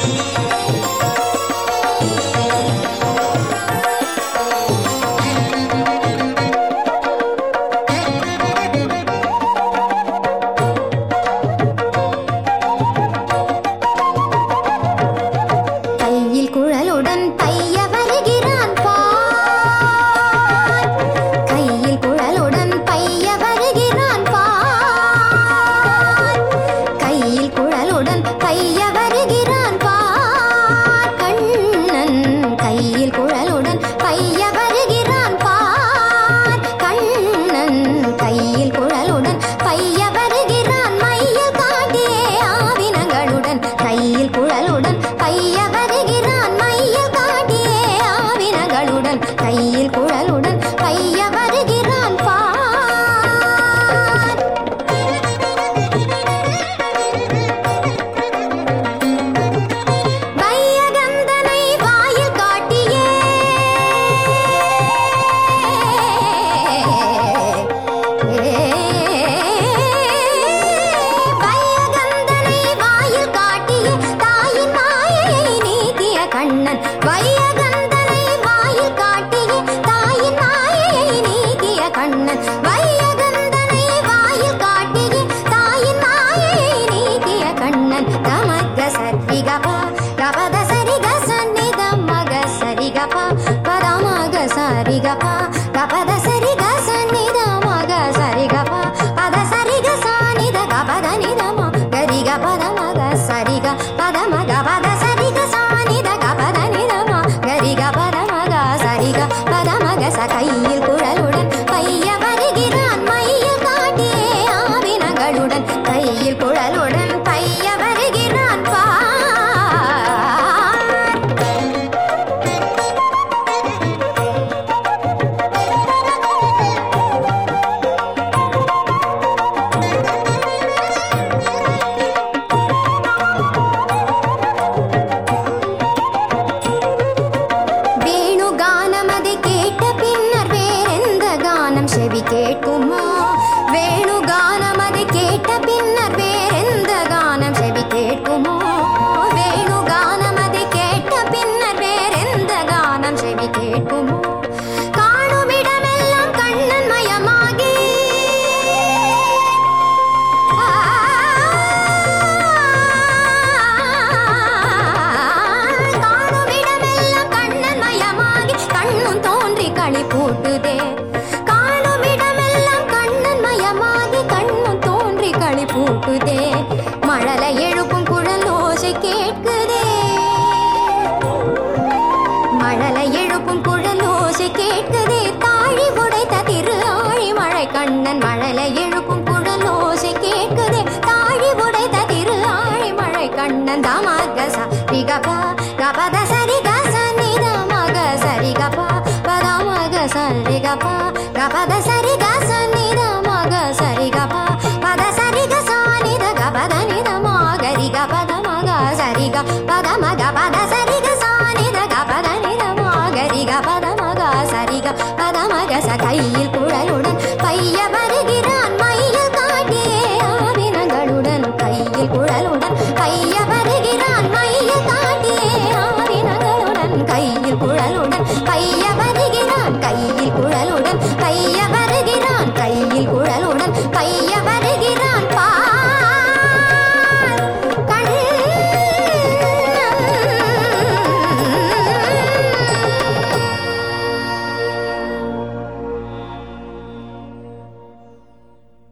கையில் குழலுடன் பைய வருகிறான் மையில் காட்டியே ஆவினங்களுடன் கையில் குழலுடன் பைய வருகிறான் கேட்குமா வேணுகானம் அதை கேட்ட பின்னர் வேறெந்த கானம் செவி கேட்குமோ வேணுகானம் அதை கேட்ட பின்னர் வேறெந்த கானம் செவி கேட்குமோ காணுமிடமெல்லாம் கண்ணன் மயமாகி காணுமிடமெல்லாம் கண்ணன் மயமாகி கண்ணும் தோன்றி களி பூட்டுதே பூட்டுதே மழலை எழுப்பும் குழல் ஓசை கேட்குதே மழலை எழுப்பும் குழல் ஓசை கேட்குதே தாழி உடைத்த திரு ஆழி மழை கண்ணன் மழலை எழுப்பும் குழல் ஓசை கேட்குதே தாழி உடைத்த திரு ஆழி மழை கண்ணன் தமகச ரிகப கபத